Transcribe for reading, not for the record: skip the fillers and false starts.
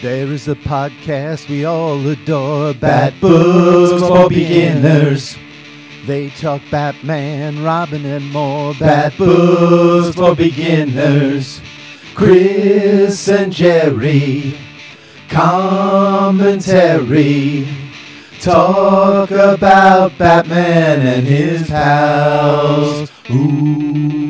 There is a podcast we all adore, Bat Books for Beginners. They talk Batman, Robin, and more. Bat Books for Beginners. Chris and Jerry, commentary. Talk about Batman and his pals. Ooh.